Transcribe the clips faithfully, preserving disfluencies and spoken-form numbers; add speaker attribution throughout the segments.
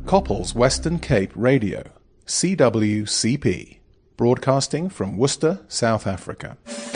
Speaker 1: Couples Western Cape Radio, C W C P, broadcasting from Worcester, South Africa.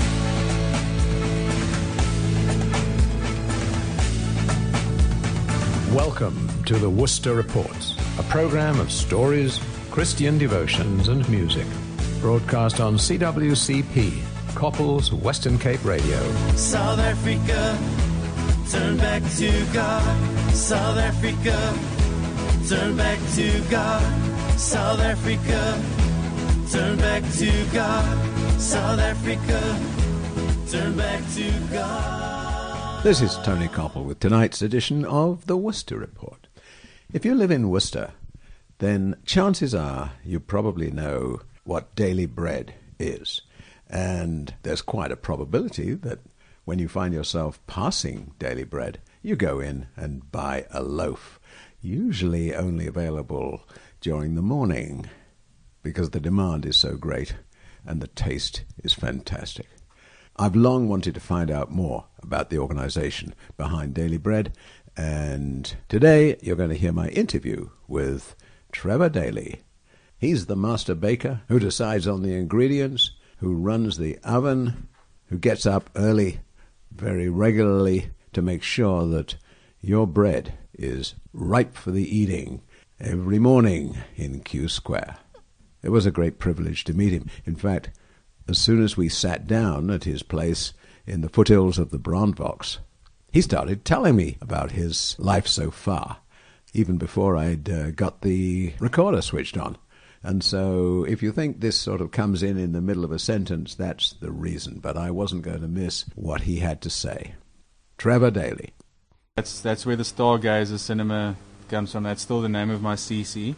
Speaker 2: Welcome to the Worcester Reports, a program of stories, Christian devotions and music, broadcast on C W C P, Couples Western Cape Radio.
Speaker 3: South Africa, turn back to God. South Africa, turn back to God. South Africa, turn back to God. South Africa, turn back to God.
Speaker 2: This is Tony Koppel with tonight's edition of the Worcester Report. If you live in Worcester, then chances are you probably know what daily bread is. And there's quite a probability that when you find yourself passing daily bread, you go in and buy a loaf, usually only available during the morning because the demand is so great and the taste is fantastic. I've long wanted to find out more about the organization behind Daily Bread, and today you're going to hear my interview with Trevor Daly. He's the master baker who decides on the ingredients, who runs the oven, who gets up early, very regularly, to make sure that your bread is ripe for the eating every morning in Q Square. It was a great privilege to meet him. In fact, as soon as we sat down at his place in the foothills of the Brandbox, he started telling me about his life so far, even before I'd uh, got the recorder switched on. And so if you think this sort of comes in in the middle of a sentence, that's the reason. But I wasn't going to miss what he had to say. Trevor Daly.
Speaker 4: That's that's where the Stargazer cinema comes from. That's still the name of my C C.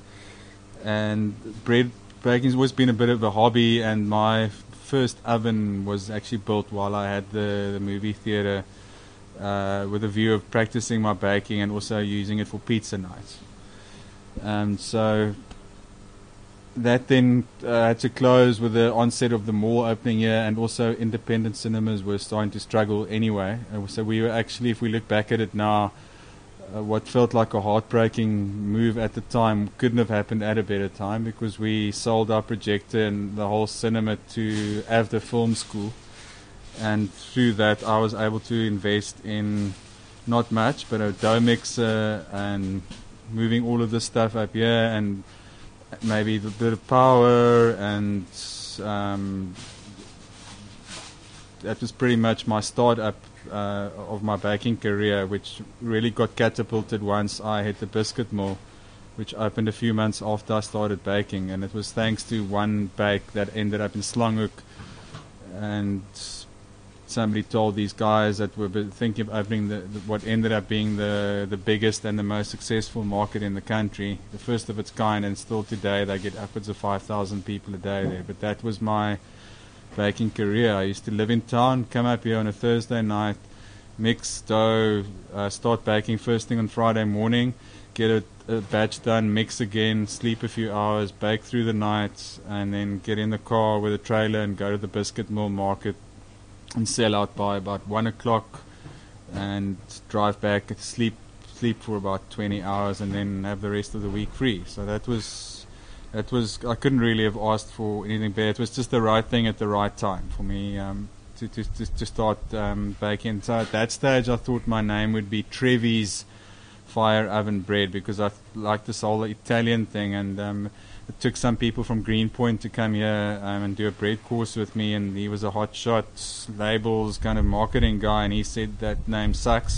Speaker 4: And bread baking's always been a bit of a hobby, and my first oven was actually built while I had the, the movie theater, uh, with a view of practicing my baking and also using it for pizza nights. Um, so that then uh, had to close with the onset of the mall opening here, and also independent cinemas were starting to struggle anyway. Uh, so we were actually, if we look back at it now, uh, what felt like a heartbreaking move at the time couldn't have happened at a better time, because we sold our projector and the whole cinema to Avda Film School, and through that I was able to invest in not much, but a dough mixer and moving all of this stuff up here, and maybe a bit of power, and um, that was pretty much my start up uh, of my baking career, which really got catapulted once I hit the biscuit mill, which opened a few months after I started baking. And it was thanks to one bake that ended up in Slanghoek, and somebody told these guys that were thinking of opening the, the, what ended up being the, the biggest and the most successful market in the country, the first of its kind, and still today they get upwards of five thousand people a day there. But that was my baking career. I used to live in town, come up here on a Thursday night, mix dough, uh, start baking first thing on Friday morning, get a, a batch done, mix again, sleep a few hours, bake through the night, and then get in the car with a trailer and go to the biscuit mill market and sell out by about one o'clock, and drive back, sleep sleep for about twenty hours, and then have the rest of the week free. So that was that was I couldn't really have asked for anything better. It was just the right thing at the right time for me, um, to, to to to start um, baking. So at that stage, I thought my name would be Trevi's Fire Oven Bread, because I liked this whole Italian thing, and um, it took some people from Greenpoint to come here um, and do a bread course with me, and he was a hot shot labels kind of marketing guy, and he said that name sucks.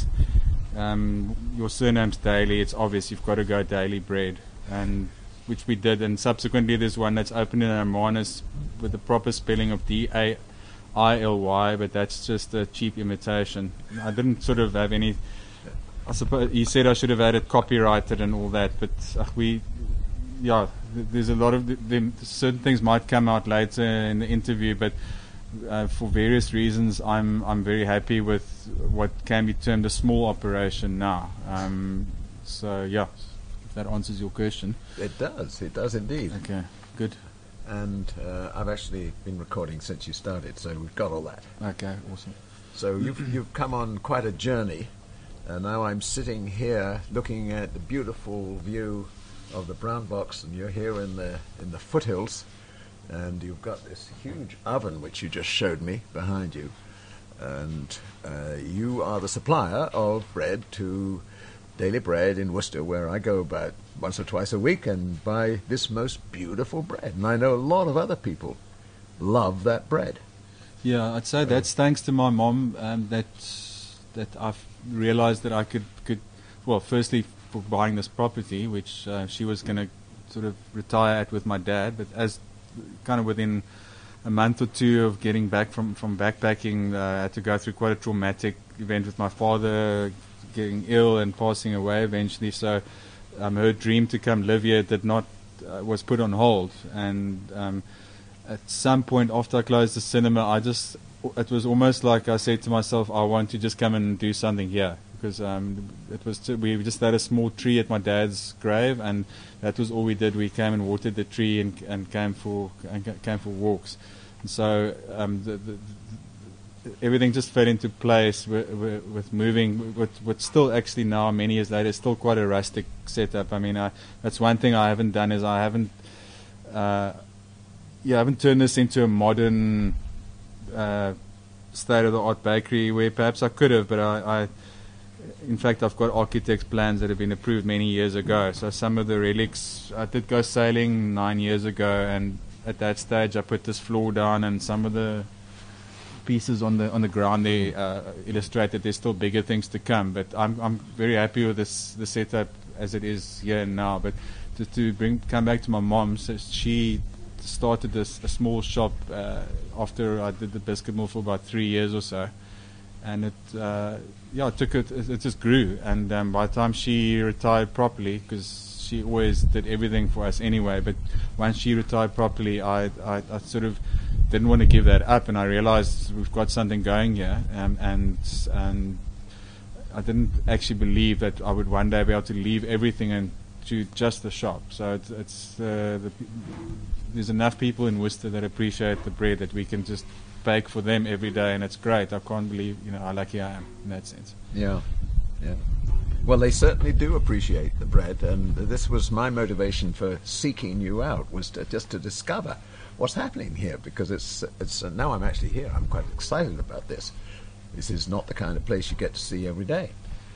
Speaker 4: Um, your surname's Daly, it's obvious you've got to go Daily Bread, and which we did. And subsequently there's one that's opened in Hermanus with the proper spelling of D A I L Y, but that's just a cheap imitation. I didn't sort of have any, I suppose he said I should have had it copyrighted and all that, but uh, we yeah, there's a lot of the, the, certain things might come out later in the interview, but uh, for various reasons, I'm I'm very happy with what can be termed a small operation now. Um, so yeah, if that answers your question.
Speaker 2: It does. It does indeed.
Speaker 4: Okay, good.
Speaker 2: And uh, I've actually been recording since you started, so we've got all that.
Speaker 4: Okay, awesome.
Speaker 2: So you've you've come on quite a journey, and now I'm sitting here looking at the beautiful view of the Brown Box, and you're here in the in the foothills, and you've got this huge oven which you just showed me behind you, and uh, you are the supplier of bread to Daily Bread in Worcester, where I go about once or twice a week and buy this most beautiful bread, and I know a lot of other people love that bread.
Speaker 4: Yeah, I'd say that's thanks to my mom um, that that I've realized that I could, could well, firstly for buying this property, which uh, she was going to sort of retire at with my dad, but as kind of within a month or two of getting back from, from backpacking, uh, I had to go through quite a traumatic event with my father getting ill and passing away eventually, so um, her dream to come live here did not, uh, was put on hold, and um, at some point after I closed the cinema, I just, it was almost like I said to myself, I want to just come and do something here, because um, it was too, we just had a small tree at my dad's grave, and that was all we did. We came and watered the tree and, and came for and came for walks, and so um, the, the, the, everything just fell into place with, with moving. With, with still actually now many years later, still quite a rustic setup. I mean, I, that's one thing I haven't done is I haven't. Uh, Yeah, I haven't turned this into a modern, uh, state-of-the-art bakery where perhaps I could have, but I, I, in fact, I've got architect's plans that have been approved many years ago. So some of the relics, I did go sailing nine years ago, and at that stage I put this floor down, and some of the pieces on the on the ground there uh, illustrate that there's still bigger things to come. But I'm I'm very happy with this the setup as it is here and now. But to, to bring come back to my mom, so she started this a small shop uh, after I did the biscuit mill for about three years or so, and it uh, yeah it took it it just grew, and um, by the time she retired properly, because she always did everything for us anyway, but once she retired properly, I I, I sort of didn't want to give that up, and I realized we've got something going here, um, and and I didn't actually believe that I would one day be able to leave everything and to just the shop. So it's, it's uh, the there's enough people in Worcester that appreciate the bread that we can just bake for them every day, and it's great. I can't believe, you know, how lucky I am in that sense.
Speaker 2: Yeah, yeah. Well, they certainly do appreciate the bread, and this was my motivation for seeking you out, was to, just to discover what's happening here, because it's it's uh, now I'm actually here. I'm quite excited about this. This is not the kind of place you get to see every day,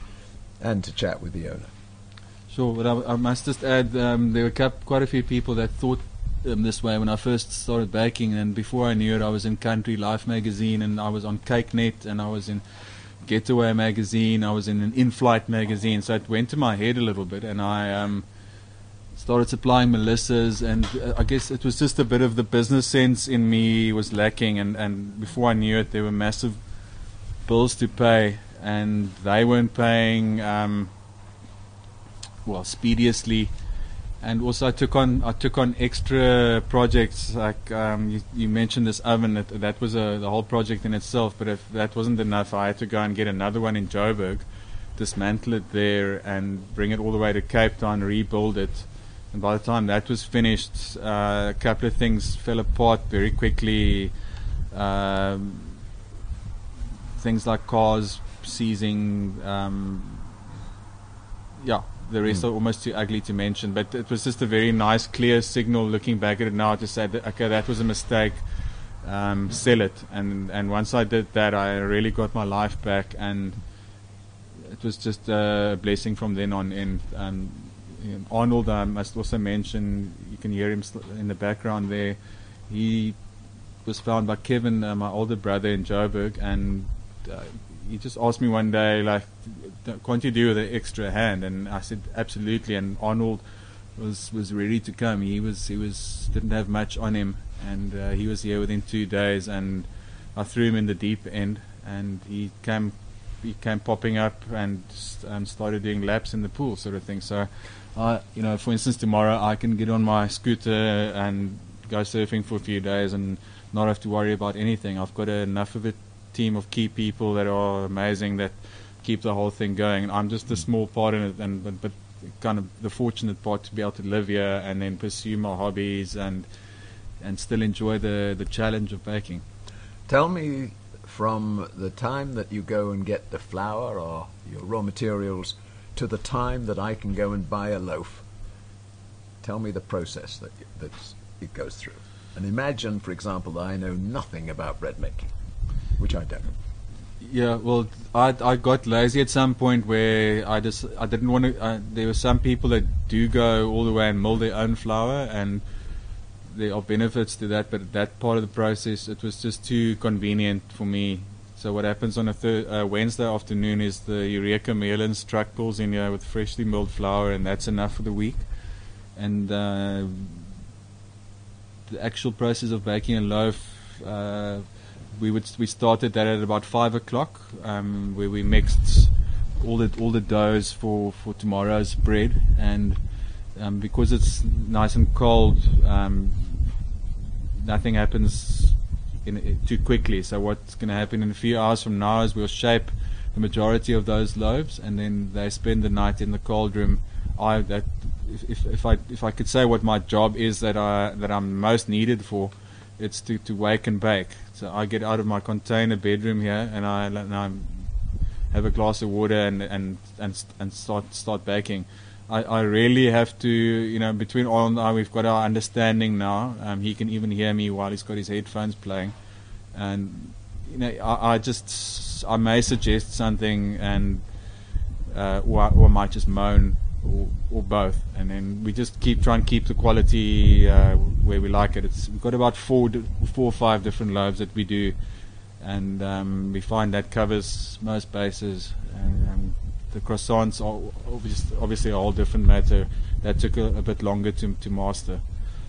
Speaker 2: and to chat with the owner.
Speaker 4: Sure, but I, I must just add, um, there were quite a few people that thought Um, this way when I first started baking, and before I knew it I was in Country Life magazine, and I was on CakeNet, and I was in Getaway magazine, I was in an In-Flight magazine, so it went to my head a little bit, and I um, started supplying Melissa's, and uh, I guess it was just a bit of the business sense in me was lacking, and, and before I knew it there were massive bills to pay, and they weren't paying um, well speediously. And also, I took on I took on extra projects, like um, you, you mentioned this oven. That, that was a the whole project in itself. But if that wasn't enough, I had to go and get another one in Joburg, dismantle it there, and bring it all the way to Cape Town, rebuild it. And by the time that was finished, uh, a couple of things fell apart very quickly. Um, things like cars seizing. Um, yeah. The rest mm. are almost too ugly to mention, but it was just a very nice, clear signal looking back at it now to say that, okay, that was a mistake, um, sell it. And, and once I did that, I really got my life back, and it was just a blessing from then on in. Um, in Arnold, I must also mention, you can hear him in the background there, he was found by Kevin, uh, my older brother in Joburg, and uh, he just asked me one day, like, can't you do with an extra hand? And I said, absolutely. And Arnold was was ready to come. He was he was didn't have much on him, and uh, he was here within two days. And I threw him in the deep end, and he came he came popping up and um, started doing laps in the pool, sort of thing. So, I you know, for instance, tomorrow I can get on my scooter and go surfing for a few days and not have to worry about anything. I've got enough of it. Team of key people that are amazing that keep the whole thing going, and I'm just a small part in it, and but, but kind of the fortunate part to be able to live here and then pursue my hobbies and and still enjoy the the challenge of baking.
Speaker 2: Tell me, from the time that you go and get the flour or your raw materials to the time that I can go and buy a loaf, tell me the process that you, that it goes through. And imagine, for example, that I know nothing about bread making, which I don't.
Speaker 4: Yeah, well, I I got lazy at some point where I just I didn't want to. Uh, there were some people that do go all the way and mill their own flour, and there are benefits to that. But that part of the process, it was just too convenient for me. So what happens on a thir- uh, Wednesday afternoon is the Eureka Merlin's truck pulls in here with freshly milled flour, and that's enough for the week. And uh, the actual process of baking a loaf. Uh, We would we started that at about five o'clock, um, where we mixed all the all the doughs for, for tomorrow's bread, and um, because it's nice and cold, um, nothing happens in, in too quickly. So what's going to happen in a few hours from now is we'll shape the majority of those loaves, and then they spend the night in the cold room. I that if, if if I if I could say what my job is that I that I'm most needed for, it's to, to wake and bake. So I get out of my container bedroom here, and I, and I have a glass of water and and and, and start start baking. I, I really have to, you know, between all and I, we've got our understanding now. Um, he can even hear me while he's got his headphones playing, and you know, I, I just I may suggest something, and uh, or, I, or I might just moan. Or, or both, and then we just keep trying to keep the quality uh, where we like it. It's we've got about four, di- four or five different loaves that we do, and um, we find that covers most bases. And um, the croissants are obviously, obviously a whole different matter. That took a, a bit longer to to master.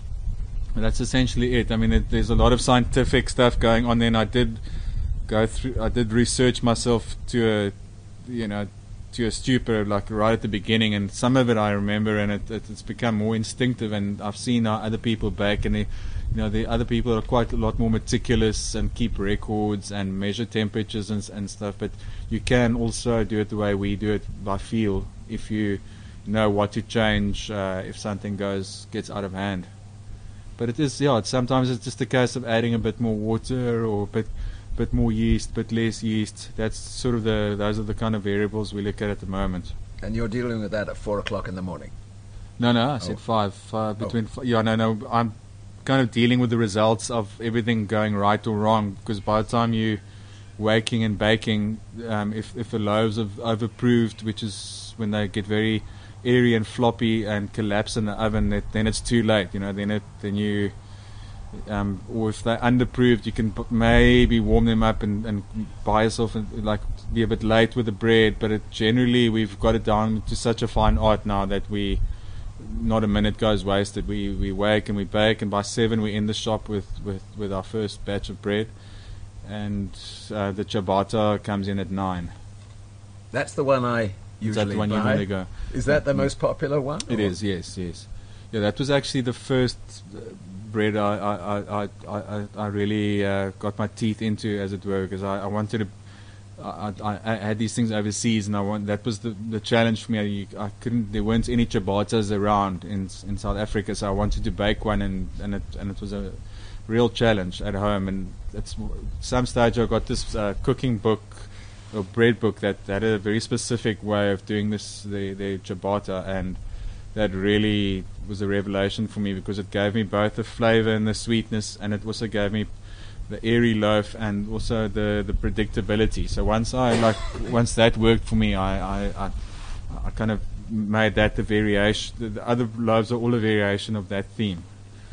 Speaker 4: But that's essentially it. I mean, it, there's a lot of scientific stuff going on. Then I did go through. I did research myself to a, you know. to a stupor, like right at the beginning, and some of it I remember, and it, it, it's become more instinctive. And I've seen how other people bake, and they, you know, the other people are quite a lot more meticulous and keep records and measure temperatures and, and stuff. But you can also do it the way we do it, by feel, if you know what to change uh, if something goes gets out of hand. But it is, yeah, it's, sometimes it's just a case of adding a bit more water or a bit bit more yeast, bit less yeast. That's sort of the those are the kind of variables we look at at the moment.
Speaker 2: And you're dealing with that at four o'clock in the morning?
Speaker 4: No, no, I said
Speaker 2: oh.
Speaker 4: five. Uh, between
Speaker 2: oh.
Speaker 4: f- yeah, no, no. I'm kind of dealing with the results of everything going right or wrong, because by the time you waking and baking, um, if if the loaves have overproofed, which is when they get very airy and floppy and collapse in the oven, it, then it's too late. You know, then it then you. Um, or if they're underproofed, you can b- maybe warm them up and, and buy yourself and, like, be a bit late with the bread. But it, generally, we've got it down to such a fine art now that we not a minute goes wasted. We we wake and we bake, and by seven we're in the shop with, with, with our first batch of bread, and uh, the ciabatta comes in at nine.
Speaker 2: That's the one I usually
Speaker 4: Is that the one
Speaker 2: buy.
Speaker 4: you want to go?
Speaker 2: Is that the most popular one?
Speaker 4: It
Speaker 2: or?
Speaker 4: is, yes, yes. Yeah, that was actually the first Uh, bread I I, I, I, I really uh, got my teeth into, as it were, because I, I wanted to. I, I, I had these things overseas, and I want that was the, the challenge for me. You, I couldn't. There weren't any ciabattas around in in South Africa, so I wanted to bake one, and, and it and it was a real challenge at home. And at some stage, I got this uh, cooking book or bread book that, that had a very specific way of doing this, the the ciabatta, and that really was a revelation for me, because it gave me both the flavor and the sweetness, and it also gave me the airy loaf and also the, the predictability. So once I like once that worked for me, I I, I, I kind of made that the variation. The, the other loaves are all a variation of that theme.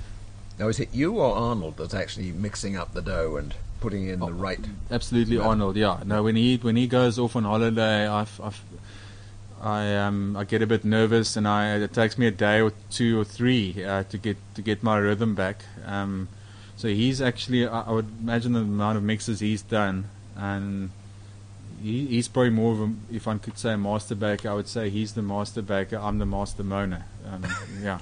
Speaker 2: Now, is it you or Arnold that's actually mixing up the dough and putting in
Speaker 4: oh,
Speaker 2: the right?
Speaker 4: Absolutely,
Speaker 2: Yeah.
Speaker 4: Arnold. Yeah. No, when he when he goes off on holiday, I've, I've I um I get a bit nervous, and I it takes me a day or two or three uh, to get to get my rhythm back. Um, so he's actually I, I would imagine the amount of mixes he's done, and he, he's probably more of a, if I could say, a master baker. I would say he's the master baker. I'm the master moaner. Um, yeah.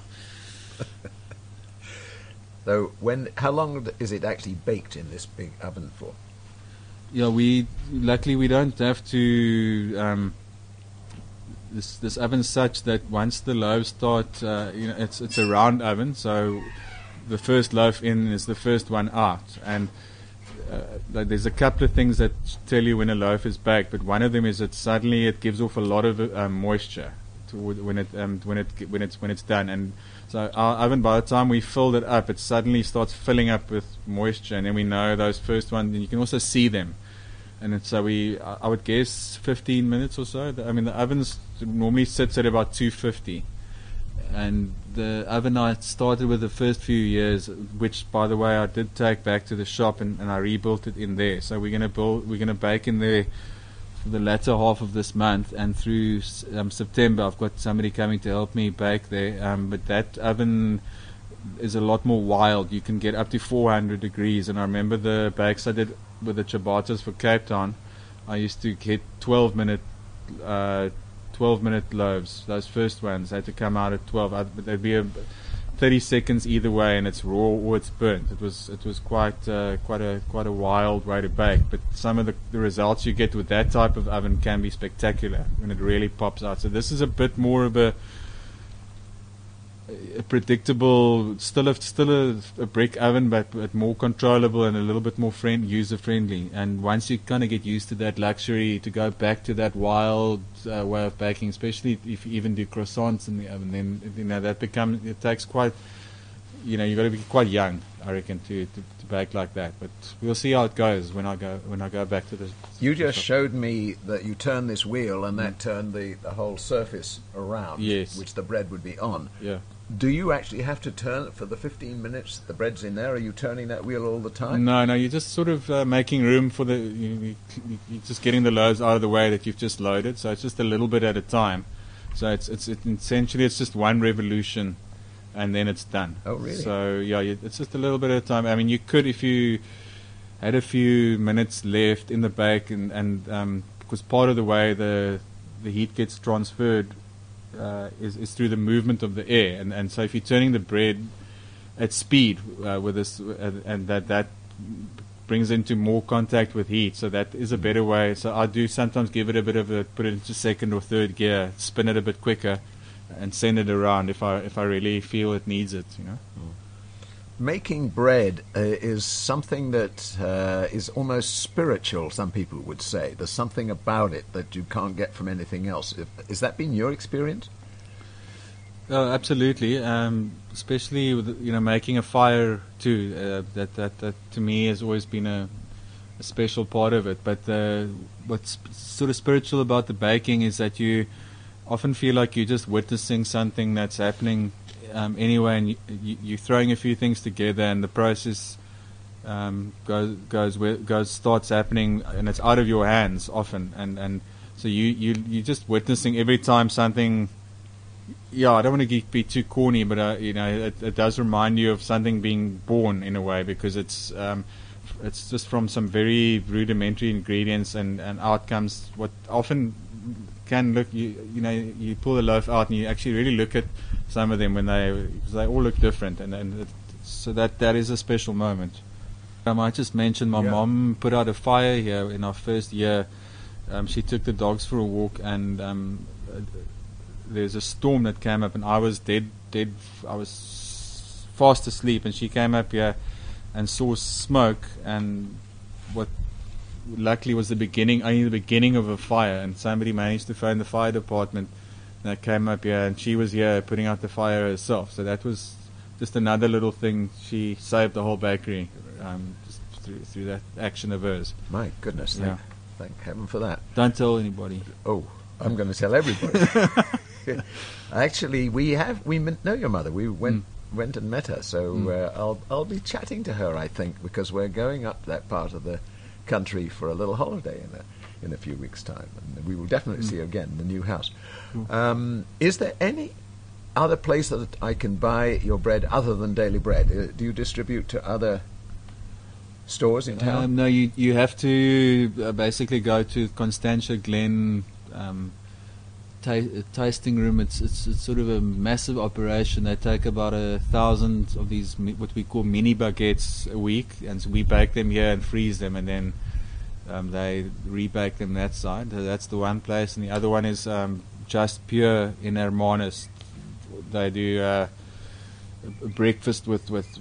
Speaker 2: So when how long is it actually baked in this big oven for?
Speaker 4: Yeah, we luckily we don't have to. Um, This this oven's such that once the loaves start, uh, you know, it's it's a round oven, so the first loaf in is the first one out. And uh, like there's a couple of things that tell you when a loaf is baked, but one of them is that suddenly it gives off a lot of uh, moisture. toward when it um, when it when it's when it's done. And so our oven, by the time we filled it up, it suddenly starts filling up with moisture, and then we know those first ones, and you can also see them. And it's, so we, I would guess, fifteen minutes or so. I mean, the ovens normally sits at about two fifty. And the oven I started with the first few years, which, by the way, I did take back to the shop, and, and I rebuilt it in there. So we're gonna build, we're gonna bake in there for the latter half of this month, and through um, September, I've got somebody coming to help me bake there. Um, but that oven is a lot more wild. You can get up to four hundred degrees, and I remember the bakes I did with the ciabattas for Cape Town. I used to get twelve minute uh, twelve minute loaves. Those first ones had to come out at twelve. I'd, there'd be a thirty seconds either way, and it's raw or it's burnt. It was it was quite uh, quite a quite a wild way to bake. But some of the, the results you get with that type of oven can be spectacular when it really pops out. So this is a bit more of a a predictable, still a still a, a brick oven, but, but more controllable and a little bit more friend user friendly. And once you kind of get used to that luxury, to go back to that wild uh, way of baking, especially if you even do croissants in the oven, then you know that becomes it takes quite, you know, you got to be quite young, I reckon, to, to to bake like that. But we'll see how it goes when I go when I go back to the.
Speaker 2: You just showed me that you turn this wheel and that mm. turned the the whole surface around,
Speaker 4: yes,
Speaker 2: which the bread would be on.
Speaker 4: Yeah.
Speaker 2: Do you actually have to turn it for the fifteen minutes the bread's in there? Are you turning that wheel all the time?
Speaker 4: No, no, you're just sort of uh, making room for the, you, you, you're just getting the loaves out of the way that you've just loaded, so it's just a little bit at a time. So it's, it's it, essentially it's just one revolution, and then it's done.
Speaker 2: Oh, really?
Speaker 4: So, yeah, you, it's just a little bit at a time. I mean, you could, if you had a few minutes left in the bake, and, and um, because part of the way the the heat gets transferred Uh, is, is through the movement of the air, and, and so if you're turning the bread at speed uh, with this, uh, and that that brings into more contact with heat, so that is a better way. So I do sometimes give it a bit of a put it into second or third gear, spin it a bit quicker, and send it around if I if I really feel it needs it, you know.
Speaker 2: Mm. Making bread uh, is something that uh, is almost spiritual, some people would say. There's something about it that you can't get from anything else. If, has that been your experience?
Speaker 4: Oh, absolutely. Um, especially with, you know, making a fire too. Uh, that, that that to me has always been a, a special part of it. But uh, what's sort of spiritual about the baking is that you often feel like you're just witnessing something that's happening Um, anyway, and you, you, you're throwing a few things together, and the process um, goes goes where, goes starts happening, and it's out of your hands often, and, and so you you you're just witnessing every time something. Yeah, I don't want to be too corny, but uh, you know, it, it does remind you of something being born in a way, because it's um, it's just from some very rudimentary ingredients, and, and outcomes what often can look, you you know, you pull a loaf out and you actually really look at some of them when they, because they all look different, and, and it, so that that is a special moment. I might just mention my yeah. mom put out a fire here in our first year. Um, she took the dogs for a walk, and um, uh, there's a storm that came up, and I was dead, dead. I was fast asleep, and she came up here and saw smoke, and what luckily was the beginning, only the beginning of a fire, and somebody managed to phone the fire department. That came up here, and she was here putting out the fire herself. So that was just another little thing. She saved the whole bakery um, just through, through that action of hers.
Speaker 2: My goodness, thank,
Speaker 4: yeah.
Speaker 2: thank heaven for that.
Speaker 4: Don't tell anybody.
Speaker 2: Oh, I'm going to tell everybody. Actually, we have we know your mother. We went mm. went and met her, so mm. uh, I'll I'll be chatting to her, I think, because we're going up that part of the country for a little holiday in a in a few weeks' time, and we will definitely mm. see her again in the new house. Mm. Um, is there any other place that I can buy your bread other than Daily Bread? Uh, do you distribute to other stores in town?
Speaker 4: Um, no, you you have to uh, basically go to Constantia Glen um, ta- tasting room. It's, it's it's sort of a massive operation. They take about a thousand of these mi- what we call mini baguettes a week, and so we bake them here and freeze them, and then Um, they rebake them that side. So that's the one place, and the other one is um, Just Pure in Hermanus. They do uh, a breakfast with, with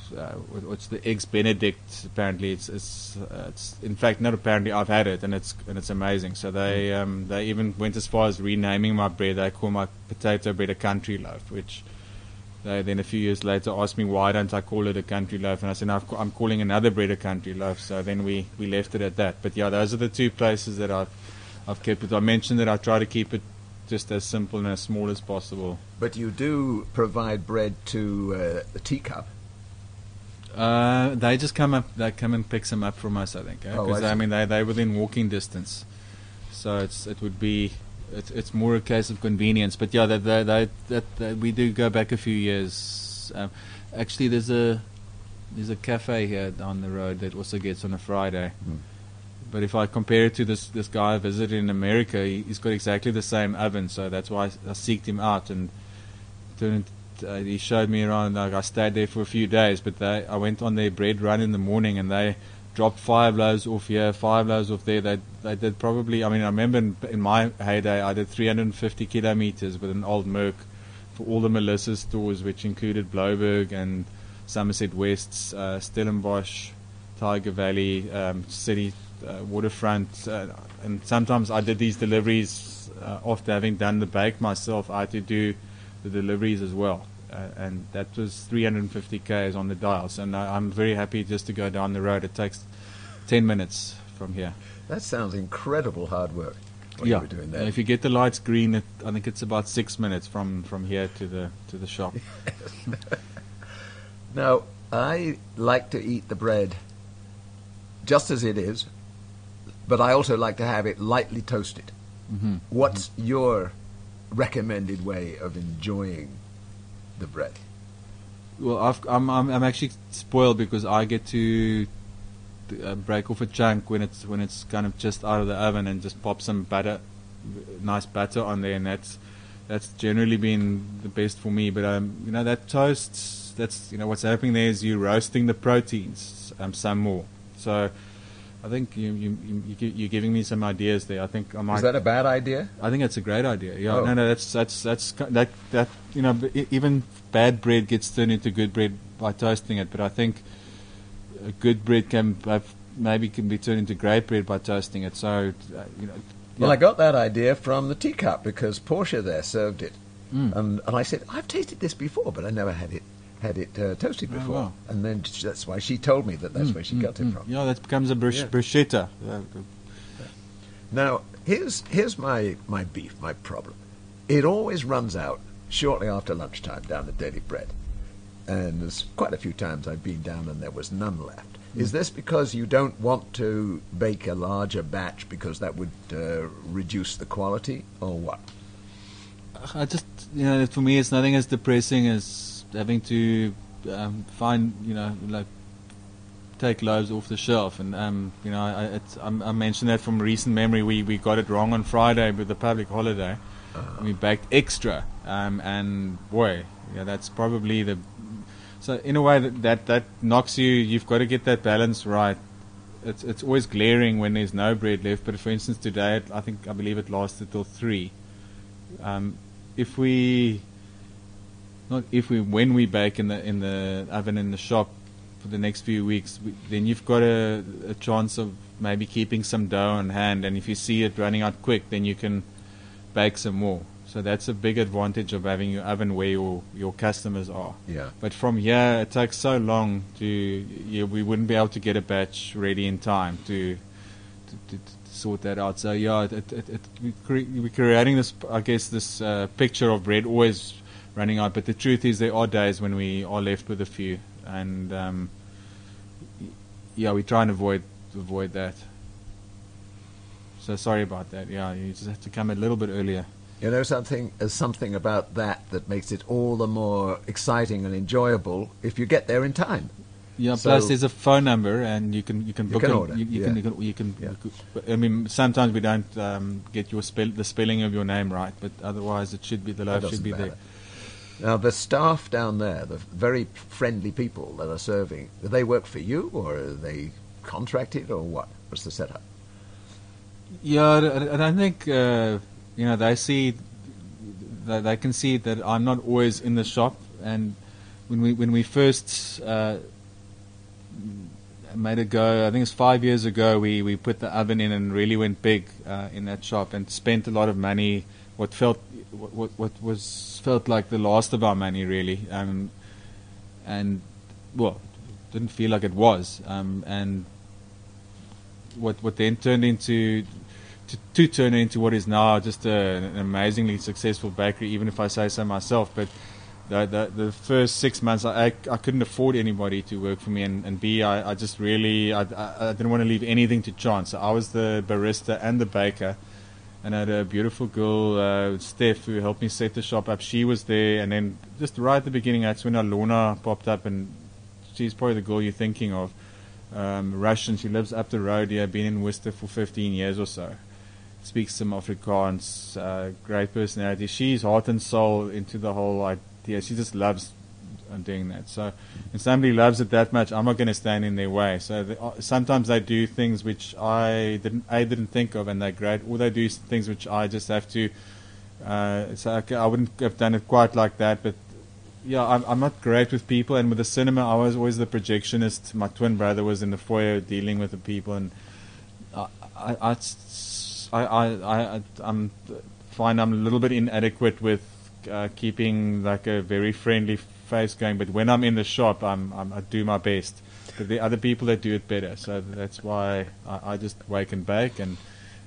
Speaker 4: uh, what's the eggs Benedict? Apparently, it's it's uh, it's in fact not apparently. I've had it and it's and it's amazing. So they um, they even went as far as renaming my bread. They call my potato bread a country loaf, which they then a few years later asked me why don't I call it a country loaf, and I said no, I've, I'm calling another bread a country loaf. So then we, we left it at that. But yeah, those are the two places that I've I've kept it. I mentioned that I try to keep it just as simple and as small as possible.
Speaker 2: But you do provide bread to uh, a teacup.
Speaker 4: Uh, they just come up. They come and pick some up from us, I think. Because
Speaker 2: Oh, I
Speaker 4: I,
Speaker 2: see.
Speaker 4: mean, they they within walking distance, so it's it would be it's it's more a case of convenience. But yeah, that they, they, that that we do go back a few years. Um, actually, there's a there's a cafe here down the road that also gets on a Friday.
Speaker 2: Hmm.
Speaker 4: But if I compare it to this this guy I visited in America, he, he's got exactly the same oven, so that's why I, I seeked him out and turned. Uh, he showed me around. Like I stayed there for a few days, but they, I went on their bread run in the morning, and they dropped five loaves off here, five loaves off there. They they did probably. I mean, I remember in, in my heyday, I did three hundred fifty kilometers with an old Merc for all the Melissa stores, which included Bloberg and Somerset West's, uh, Stellenbosch, Tiger Valley, um, City, uh, Waterfront, uh, and sometimes I did these deliveries uh, after having done the bake myself. I had to do the deliveries as well, uh, and that was three hundred fifty k's on the dials, and I, I'm very happy just to go down the road. It takes ten minutes from here.
Speaker 2: That sounds incredible hard work. What
Speaker 4: yeah,
Speaker 2: you were doing there.
Speaker 4: if you get the lights green, it, I think it's about six minutes from, from here to the to the shop.
Speaker 2: Now, I like to eat the bread just as it is, but I also like to have it lightly toasted.
Speaker 4: Mm-hmm.
Speaker 2: What's your recommended way of enjoying the bread?
Speaker 4: Well, I've, I'm, I'm I'm actually spoiled because I get to uh, break off a chunk when it's when it's kind of just out of the oven and just pop some butter, nice butter on there, and that's that's generally been the best for me. But um, you know that toast, that's you know what's happening there is you roasting the proteins um some more. So I think you you you you gi- you're giving me some ideas there. I think I might.
Speaker 2: Is that a bad idea?
Speaker 4: I think that's a great idea. Yeah,
Speaker 2: Oh.
Speaker 4: no, no, that's that's that's ki- that that you know b- e- even bad bread gets turned into good bread by toasting it. But I think a good bread can have, maybe can be turned into great bread by toasting it. So uh, you know.
Speaker 2: Well,
Speaker 4: yeah.
Speaker 2: I got that idea from the teacup because Portia there served it,
Speaker 4: Mm.
Speaker 2: and and I said I've tasted this before, but I never had it had it uh, toasted
Speaker 4: Oh,
Speaker 2: before.
Speaker 4: wow.
Speaker 2: And then that's why she told me that that's
Speaker 4: Mm,
Speaker 2: where she
Speaker 4: mm,
Speaker 2: got it
Speaker 4: mm.
Speaker 2: from.
Speaker 4: Yeah, that becomes a brusch-
Speaker 2: Yeah.
Speaker 4: bruschetta. Uh,
Speaker 2: Now, here's here's my, my beef, my problem. It always runs out shortly after lunchtime down at Daily Bread. And there's quite a few times I've been down and there was none left. Is this because you don't want to bake a larger batch because that would uh, reduce the quality, or what?
Speaker 4: I just, you know, for me, it's nothing as depressing as having to um, find, you know, like take loaves off the shelf. And um, you know, I, it's, I, I mentioned that from recent memory. We we got it wrong on Friday with the public holiday.
Speaker 2: Uh,
Speaker 4: We baked extra, um, and boy, yeah, that's probably the. So in a way, that, that that knocks you. You've got to get that balance right. It's it's always glaring when there's no bread left. But for instance, today, I think I believe it lasted till three. Um, if we, not if we, when we bake in the in the oven in the shop for the next few weeks, we, then you've got a, a chance of maybe keeping some dough on hand. And if you see it running out quick, then you can bake some more. So that's a big advantage of having your oven where your your customers are.
Speaker 2: yeah.
Speaker 4: But from here, it takes so long to yeah, we wouldn't be able to get a batch ready in time to to, to, to sort that out. So yeah, it, it, it, it, we cre- we're creating this, I guess, this uh, picture of bread always running out. But the truth is, there are days when we are left with a few, and um, y- yeah, we try and avoid avoid that. So sorry about that. Yeah, you just have to come a little bit earlier.
Speaker 2: You know, something uh, something about that that makes it all the more exciting and enjoyable if you get there in time.
Speaker 4: Yeah.
Speaker 2: So-
Speaker 4: Plus, there's a phone number, and you can you can
Speaker 2: You
Speaker 4: book
Speaker 2: can
Speaker 4: a-
Speaker 2: order,
Speaker 4: You, you
Speaker 2: yeah.
Speaker 4: can you can you can.
Speaker 2: Yeah.
Speaker 4: you could- I mean, sometimes we don't um, get your spell the spelling of your name right, but otherwise it should be the
Speaker 2: That
Speaker 4: loaf
Speaker 2: doesn't
Speaker 4: should be
Speaker 2: matter.
Speaker 4: there.
Speaker 2: Now, the staff down there, the very friendly people that are serving, do they work for you, or are they contracted, or what? What's the setup?
Speaker 4: Yeah, I- I don't think uh, you know they see they, they can see that I'm not always in the shop, and when we when we first uh, made a go. I think it's five years ago. We, we put the oven in and really went big uh, in that shop and spent a lot of money. What felt what what was felt like the last of our money, really, um, and well, didn't feel like it was. Um, and what what then turned into to, to turn into what is now just a, an amazingly successful bakery. Even if I say so myself, but. The, the the first six months, I, I, I couldn't afford anybody to work for me, and, and B, I, I just really, I, I, I didn't want to leave anything to chance. So I was the barista and the baker, and I had a beautiful girl, uh, Steph, who helped me set the shop up. She was there, and then just right at the beginning, that's when Alona popped up, and she's probably the girl you're thinking of. Um, Russian, she lives up the road here, been in Worcester for fifteen years or so. Speaks some Afrikaans, uh, great personality. She's heart and soul into the whole idea. Yeah, she just loves doing that. So, if somebody loves it that much, I'm not going to stand in their way. So, they, uh, sometimes they do things which I didn't, I didn't think of, and they're great. Or they do things which I just have to. Uh, so, okay, I wouldn't have done it quite like that, but yeah, I'm, I'm not great with people. And with the cinema, I was always the projectionist. My twin brother was in the foyer dealing with the people, and I, I, I, I, I, I I'm find I'm a little bit inadequate with. Uh, keeping like a very friendly face going, but when I'm in the shop, I'm, I'm I do my best. But there are other people that do it better, so that's why I, I just wake and bake and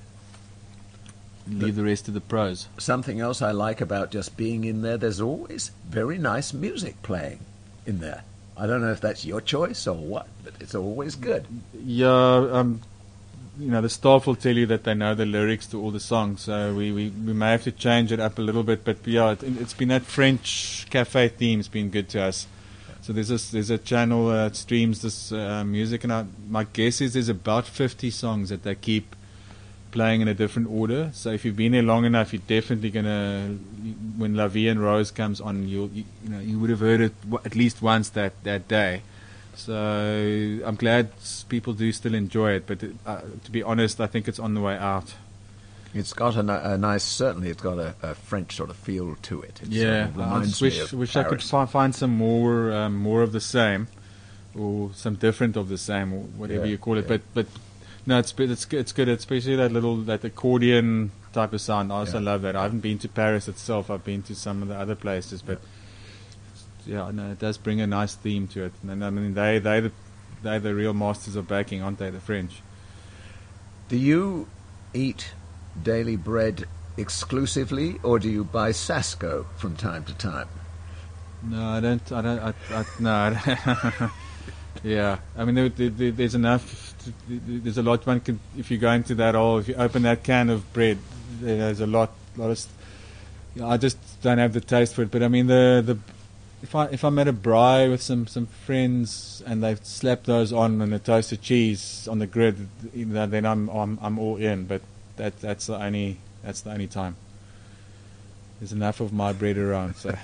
Speaker 4: leave the rest to the pros.
Speaker 2: Something else I like about just being in there, there's always very nice music playing in there. I don't know if that's your choice or what, but it's always good.
Speaker 4: Yeah, um, you know, the staff will tell you that they know the lyrics to all the songs, so we, we, we may have to change it up a little bit, but yeah, it, it's been that French cafe theme's been good to us. So there's a, there's a channel that streams this uh, music, and I, my guess is there's about fifty songs that they keep playing in a different order. So if you've been there long enough, you're definitely gonna, when La Vie en Rose comes on, you'll, you, you know, you would have heard it w- at least once that, that day. So I'm glad people do still enjoy it, but uh, to be honest, I think it's on the way out.
Speaker 2: It's got a, a nice, certainly it's got a, a French sort of feel to it. It
Speaker 4: yeah,
Speaker 2: sort of
Speaker 4: I just wish, wish I could fi- find some more um, more of the same, or some different of the same, or whatever
Speaker 2: yeah,
Speaker 4: you call it.
Speaker 2: yeah.
Speaker 4: But but no, it's it's good, it's good, especially that little that accordion type of sound. I also
Speaker 2: yeah.
Speaker 4: love that. I haven't been to Paris itself. I've been to some of the other places, but. Yeah. Yeah, no, it does bring a nice theme to it. And I mean, they they the they're the real masters of baking, aren't they? The French.
Speaker 2: Do you eat daily bread exclusively, or do you buy Sasco from time to time?
Speaker 4: No, I don't. I don't. I, I, no. I don't yeah, I mean, there, there, there's enough. To, there's a lot one can. If you go into that hole, if you open that can of bread, there's a lot. lot of. You know, I just don't have the taste for it. But I mean, the the. If I if I'm at a braai with some, some friends and they've slapped those on and a toasted cheese on the grid, you know, then I'm I'm I'm all in. But that that's the only that's the only time. There's enough of my bread around. So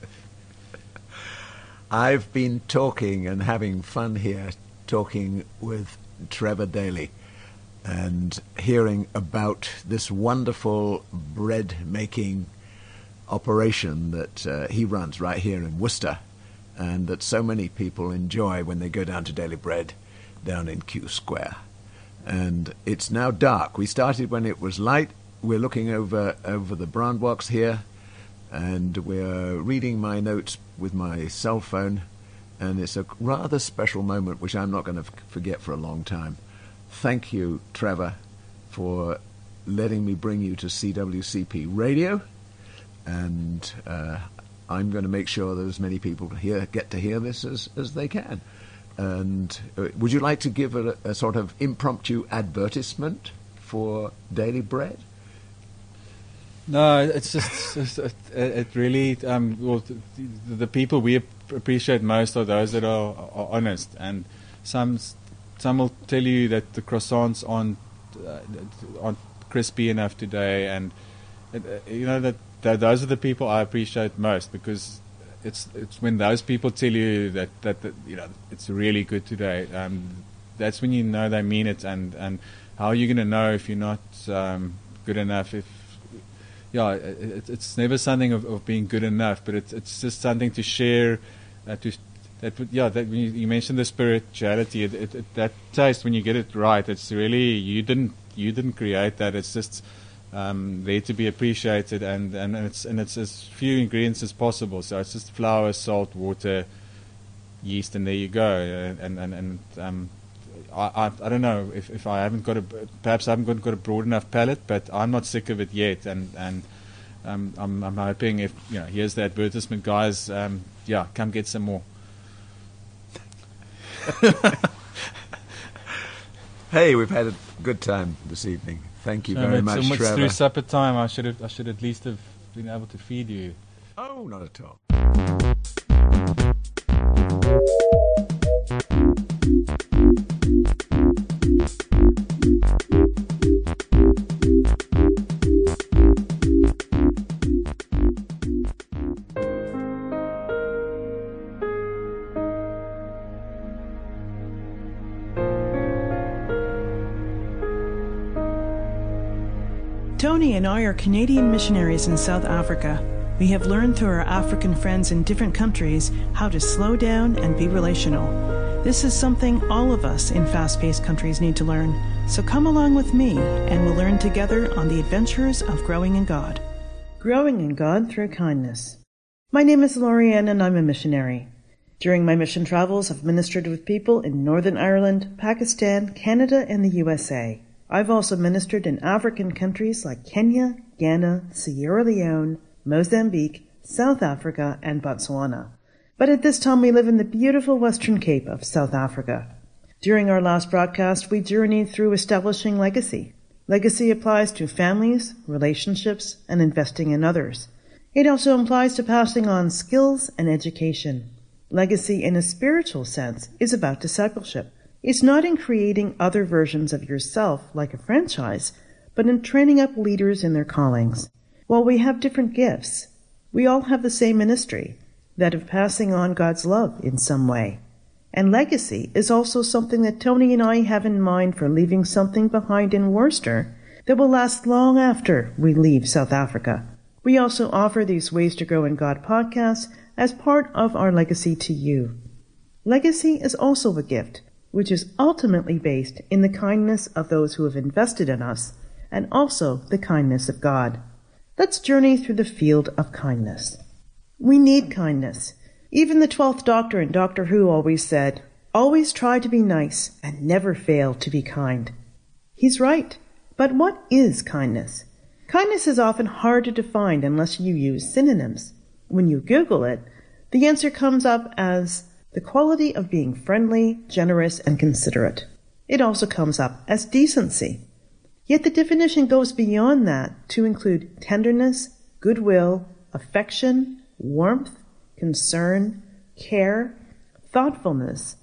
Speaker 2: I've been talking and having fun here, talking with Trevor Daly, and hearing about this wonderful bread making operation that uh, he runs right here in Worcester, and that so many people enjoy when they go down to Daily Bread down in Q Square. And it's now dark. We started when it was light. We're looking over over the Brandbox here, and we're reading my notes with my cell phone, and it's a rather special moment which I'm not going to f- forget for a long time. Thank you, Trevor, for letting me bring you to C W C P Radio. And uh, I'm going to make sure that as many people here get to hear this as, as they can. And uh, would you like to give a, a sort of impromptu advertisement for Daily Bread?
Speaker 4: No, it's just, it's just it, it really. Um, well, the, the people we appreciate most are those that are, are honest, and some some will tell you that the croissants aren't uh, aren't crispy enough today, and uh, you know that. Those are the people I appreciate most, because it's it's when those people tell you that, that, that you know it's really good today. Um, that's when you know they mean it, and, and how are you going to know if you're not um, good enough? If yeah, it, it's never something of, of being good enough, but it's it's just something to share, uh, to that would, yeah, that when you, you mentioned the spirituality, it, it, it, that taste when you get it right, it's really you didn't you didn't create that. It's just um, there to be appreciated, and, and it's and it's as few ingredients as possible. So it's just flour, salt, water, yeast, and there you go. Uh, and and and um, I, I I don't know if, if I haven't got a perhaps I haven't got, got a broad enough palate, but I'm not sick of it yet. And and um, I'm I'm hoping if you know here's the advertisement, guys. Um, yeah, come get some more.
Speaker 2: Hey, we've had a good time this evening. Thank you
Speaker 4: so
Speaker 2: very
Speaker 4: it's
Speaker 2: much,
Speaker 4: almost
Speaker 2: Trevor.
Speaker 4: Through supper time, I should have I should at least have been able to feed you.
Speaker 2: Oh, not at all.
Speaker 5: Tony and I are Canadian missionaries in South Africa. We have learned through our African friends in different countries how to slow down and be relational. This is something all of us in fast-paced countries need to learn. So come along with me and we'll learn together on the adventures of growing in God. Growing in God through kindness. My name is Lorianne and I'm a missionary. During my mission travels, I've ministered with people in Northern Ireland, Pakistan, Canada, and the U S A. I've also ministered in African countries like Kenya, Ghana, Sierra Leone, Mozambique, South Africa, and Botswana. But at this time we live in the beautiful Western Cape of South Africa. During our last broadcast, we journeyed through establishing legacy. Legacy applies to families, relationships, and investing in others. It also applies to passing on skills and education. Legacy in a spiritual sense is about discipleship. It's not in creating other versions of yourself like a franchise, but in training up leaders in their callings. While we have different gifts, we all have the same ministry, that of passing on God's love in some way. And legacy is also something that Tony and I have in mind for leaving something behind in Worcester that will last long after we leave South Africa. We also offer these Ways to Grow in God podcasts as part of our legacy to you. Legacy is also a gift, which is ultimately based in the kindness of those who have invested in us, and also the kindness of God. Let's journey through the field of kindness. We need kindness. Even the twelfth Doctor in Doctor Who always said, "Always try to be nice and never fail to be kind." He's right. But what is kindness? Kindness is often hard to define unless you use synonyms. When you Google it, the answer comes up as the quality of being friendly, generous, and considerate. It also comes up as decency. Yet the definition goes beyond that to include tenderness, goodwill, affection, warmth, concern, care, thoughtfulness,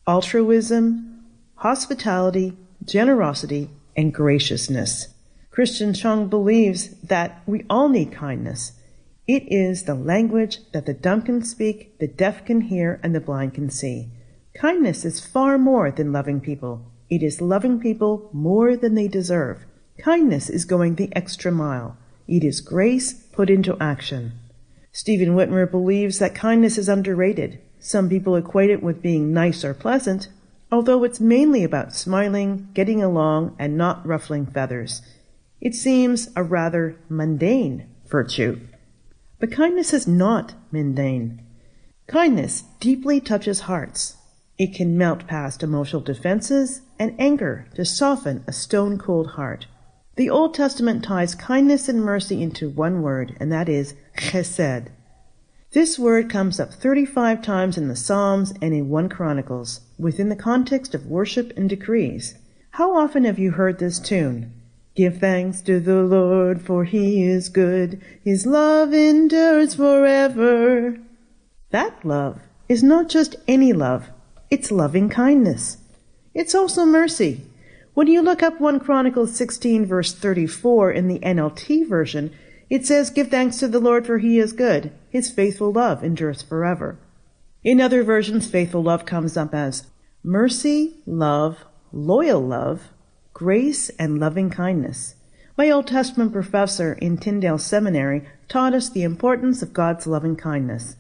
Speaker 5: altruism, hospitality, generosity, and graciousness. Christian Chung believes that we all need kindness. It is the language that the dumb can speak, the deaf can hear, and the blind can see. Kindness is far more than loving people. It is loving people more than they deserve. Kindness is going the extra mile. It is grace put into action. Stephen Whitmer believes that kindness is underrated. Some people equate it with being nice or pleasant, although it's mainly about smiling, getting along, and not ruffling feathers. It seems a rather mundane virtue. But kindness is not mundane. Kindness deeply touches hearts. It can melt past emotional defenses and anger to soften a stone-cold heart. The Old Testament ties kindness and mercy into one word, and that is chesed. This word comes up thirty-five times in the Psalms and in First Chronicles, within the context of worship and decrees. How often have you heard this tune? Give thanks to the Lord, for he is good. His love endures forever. That love is not just any love. It's loving kindness. It's also mercy. When you look up First Chronicles sixteen, verse thirty-four in the N L T version, it says, "Give thanks to the Lord, for he is good. His faithful love endures forever." In other versions, faithful love comes up as mercy, love, loyal love, grace, and loving kindness. My Old Testament professor in Tyndale Seminary taught us the importance of God's loving kindness.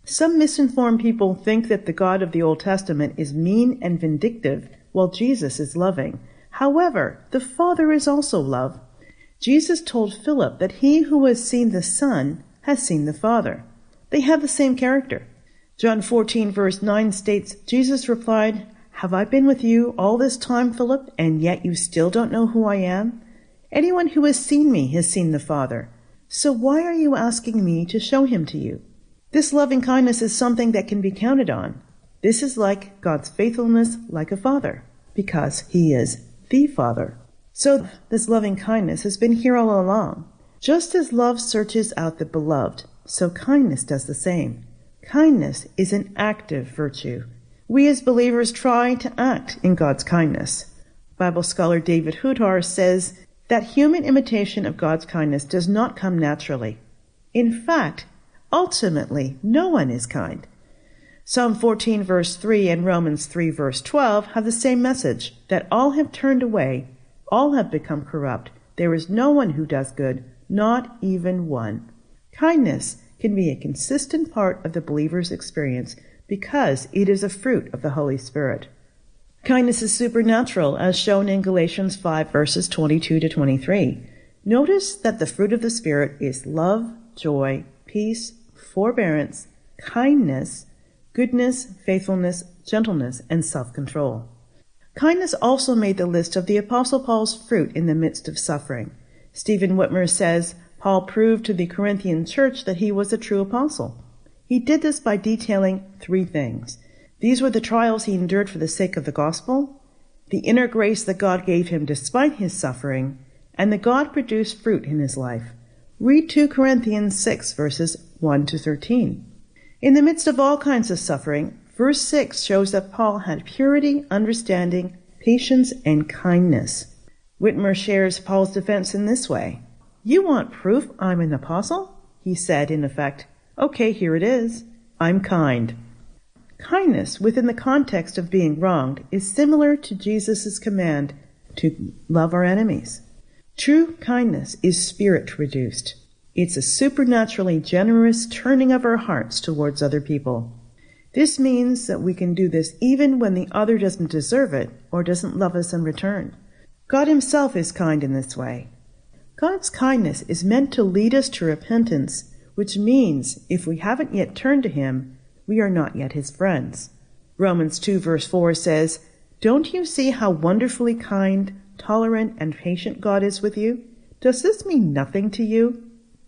Speaker 5: Some misinformed people think that the God of the Old Testament is mean and vindictive, while Jesus is loving. However, the Father is also love. Jesus told Philip that he who has seen the Son has seen the Father. They have the same character. John fourteen verse nine states, Jesus replied, "Have I been with you all this time, Philip, and yet you still don't know who I am? Anyone who has seen me has seen the Father. So why are you asking me to show him to you?" This loving kindness is something that can be counted on. This is like God's faithfulness like a father, because he is the Father. So this loving kindness has been here all along. Just as love searches out the beloved, so kindness does the same. Kindness is an active virtue. We as believers try to act in God's kindness. Bible scholar David Hutar says that human imitation of God's kindness does not come naturally. In fact, ultimately, no one is kind. Psalm fourteen verse three and Romans three verse twelve have the same message, that all have turned away, all have become corrupt. There is no one who does good, not even one. Kindness can be a consistent part of the believer's experience because it is a fruit of the Holy Spirit. Kindness is supernatural, as shown in Galatians five verses twenty-two to twenty-three. Notice that the fruit of the Spirit is love, joy, peace, forbearance, kindness, goodness, faithfulness, gentleness, and self-control. Kindness also made the list of the Apostle Paul's fruit in the midst of suffering. Stephen Whitmer says, Paul proved to the Corinthian church that he was a true apostle. He did this by detailing three things. These were the trials he endured for the sake of the gospel, the inner grace that God gave him despite his suffering, and the God-produced fruit in his life. Read Second Corinthians six, verses one to thirteen. In the midst of all kinds of suffering, verse six shows that Paul had purity, understanding, patience, and kindness. Whitmer shares Paul's defense in this way. "You want proof I'm an apostle?" He said, in effect, "Okay, here it is. I'm kind." Kindness, within the context of being wronged, is similar to Jesus' command to love our enemies. True kindness is spirit-reduced. It's a supernaturally generous turning of our hearts towards other people. This means that we can do this even when the other doesn't deserve it or doesn't love us in return. God himself is kind in this way. God's kindness is meant to lead us to repentance, which means if we haven't yet turned to him, we are not yet his friends. Romans two verse four says, "Don't you see how wonderfully kind, tolerant, and patient God is with you? Does this mean nothing to you?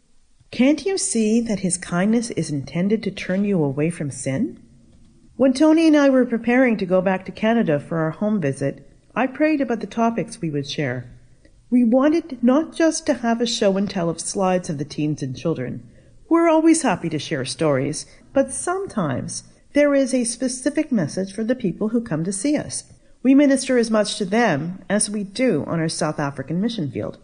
Speaker 5: Can't you see that his kindness is intended to turn you away from sin?" When Tony and I were preparing to go back to Canada for our home visit, I prayed about the topics we would share. We wanted not just to have a show and tell of slides of the teens and children. We're always happy to share stories, but sometimes there is a specific message for the people who come to see us. We minister as much to them as we do on our South African mission field.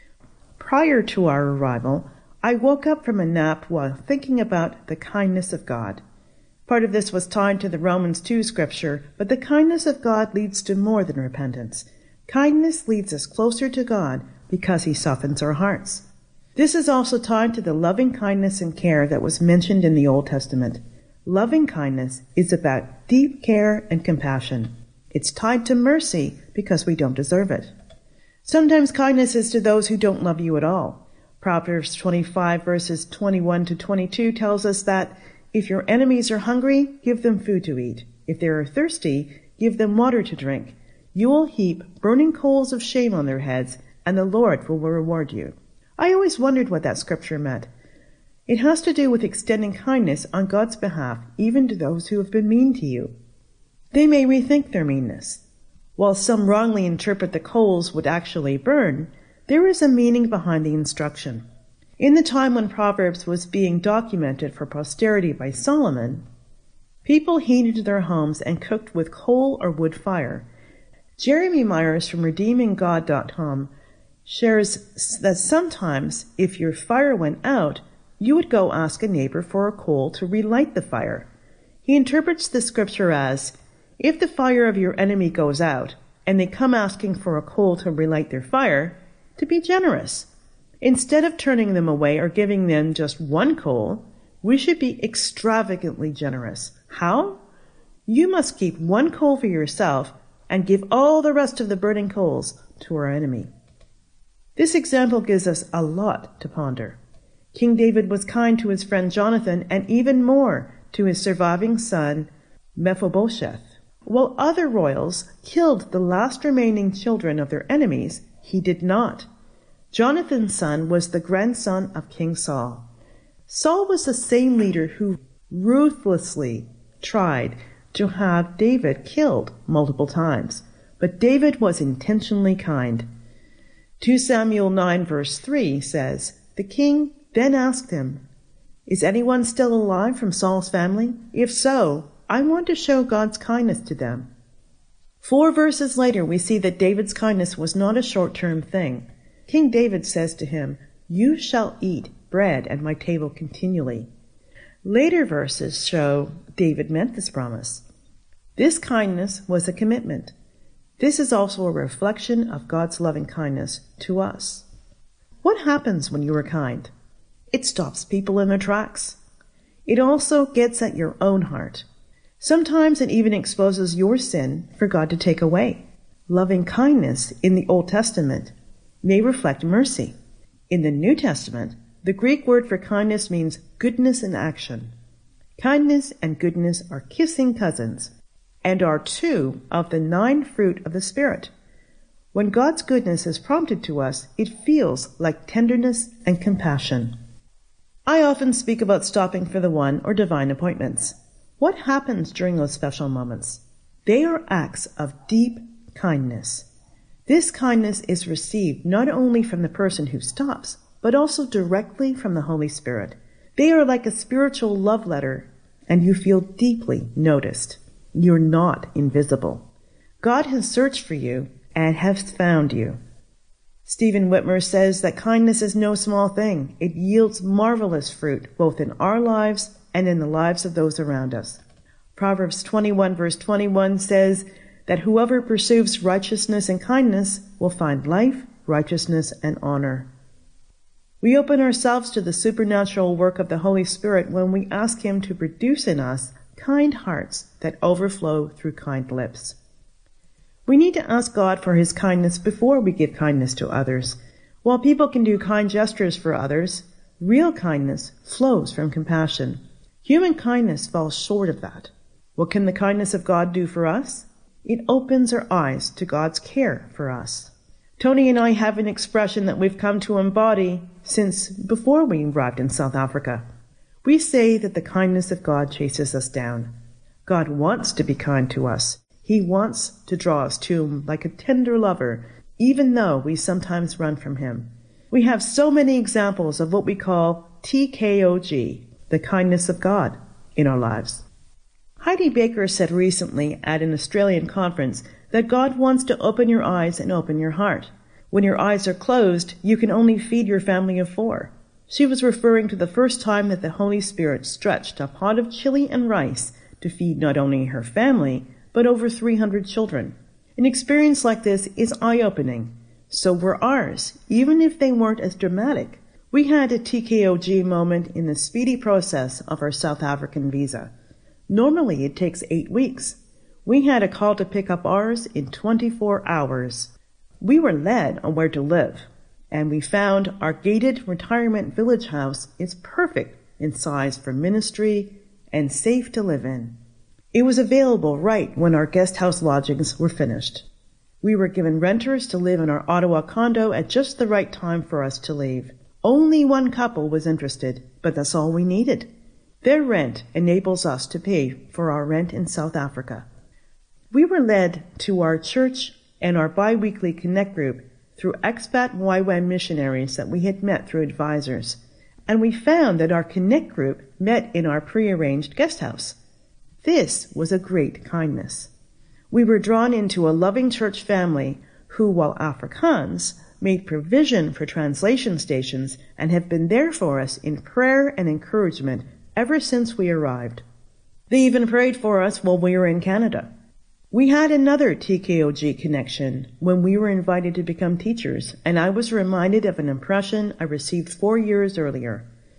Speaker 5: Prior to our arrival, I woke up from a nap while thinking about the kindness of God. Part of this was tied to the Romans two scripture, but the kindness of God leads to more than repentance. Kindness leads us closer to God because he softens our hearts. This is also tied to the loving kindness and care that was mentioned in the Old Testament. Loving kindness is about deep care and compassion. It's tied to mercy because we don't deserve it. Sometimes kindness is to those who don't love you at all. Proverbs twenty-five verses twenty-one to twenty-two tells us that if your enemies are hungry, give them food to eat. If they are thirsty, give them water to drink. You will heap burning coals of shame on their heads, and the Lord will reward you. I always wondered what that scripture meant. It has to do with extending kindness on God's behalf, even to those who have been mean to you. They may rethink their meanness. While some wrongly interpret the coals would actually burn, there is a meaning behind the instruction. In the time when Proverbs was being documented for posterity by Solomon, people heated their homes and cooked with coal or wood fire. Jeremy Myers from redeeming god dot com shares that sometimes, if your fire went out, you would go ask a neighbor for a coal to relight the fire. He interprets the scripture as, if the fire of your enemy goes out, and they come asking for a coal to relight their fire, to be generous. Instead of turning them away or giving them just one coal, We should be extravagantly generous. How? You must keep one coal for yourself and give all the rest of the burning coals to our enemy. This example gives us a lot to ponder. King David was kind to his friend Jonathan and even more to his surviving son Mephibosheth. While other royals killed the last remaining children of their enemies, he did not. Jonathan's son was the grandson of King Saul. Saul was the same leader who ruthlessly tried to have David killed multiple times, but David was intentionally kind. Second Samuel nine verse three says, "The king then asked him, 'Is anyone still alive from Saul's family? If so, I want to show God's kindness to them.'" Four verses later, we see that David's kindness was not a short-term thing. King David says to him, "You shall eat bread at my table continually." Later verses show David meant this promise. This kindness was a commitment. This is also a reflection of God's loving kindness to us. What happens when you are kind? It stops people in their tracks. It also gets at your own heart. Sometimes it even exposes your sin for God to take away. Loving kindness in the Old Testament may reflect mercy. In the New Testament, the Greek word for kindness means goodness in action. Kindness and goodness are kissing cousins and are two of the nine fruit of the Spirit. When God's goodness is prompted to us, it feels like tenderness and compassion. I often speak about stopping for the one or divine appointments. What happens during those special moments? They are acts of deep kindness. This kindness is received not only from the person who stops, but also directly from the Holy Spirit. They are like a spiritual love letter, and you feel deeply noticed. You're not invisible. God has searched for you and has found you. Stephen Whitmer says that kindness is no small thing. It yields marvelous fruit, both in our lives and in the lives of those around us. Proverbs twenty-one verse twenty-one says that whoever pursues righteousness and kindness will find life, righteousness, and honor. We open ourselves to the supernatural work of the Holy Spirit when we ask Him to produce in us kind hearts that overflow through kind lips. We need to ask God for His kindness before we give kindness to others. While people can do kind gestures for others, real kindness flows from compassion. Human kindness falls short of that. What can the kindness of God do for us? It opens our eyes to God's care for us. Tony and I have an expression that we've come to embody since before we arrived in South Africa. We say that the kindness of God chases us down. God wants to be kind to us. He wants to draw us to Him like a tender lover, even though we sometimes run from Him. We have so many examples of what we call T K O G, the kindness of God, in our lives. Heidi Baker said recently at an Australian conference that God wants to open your eyes and open your heart. When your eyes are closed, you can only feed your family of four. She was referring to the first time that the Holy Spirit stretched a pot of chili and rice to feed not only her family, but over three hundred children. An experience like this is eye-opening. So were ours, even if they weren't as dramatic. We had a T K O G moment in the speedy process of our South African visa. Normally it takes eight weeks. We had a call to pick up ours in twenty-four hours. We were led on where to live, and we found our gated retirement village house is perfect in size for ministry and safe to live in. It was available right when our guest house lodgings were finished. We were given renters to live in our Ottawa condo at just the right time for us to leave. Only one couple was interested, but that's all we needed. Their rent enables us to pay for our rent in South Africa. We were led to our church and our bi-weekly Connect group through expat Y WAM missionaries that we had met through advisors, and we found that our Connect group met in our prearranged guest house. This was a great kindness. We were drawn into a loving church family who, while Afrikaans, made provision for translation stations and have been there for us in prayer and encouragement ever since we arrived. They even prayed for us while we were in Canada. We had another T K O G connection when we were invited to become teachers, and I was reminded of an impression I received four years earlier.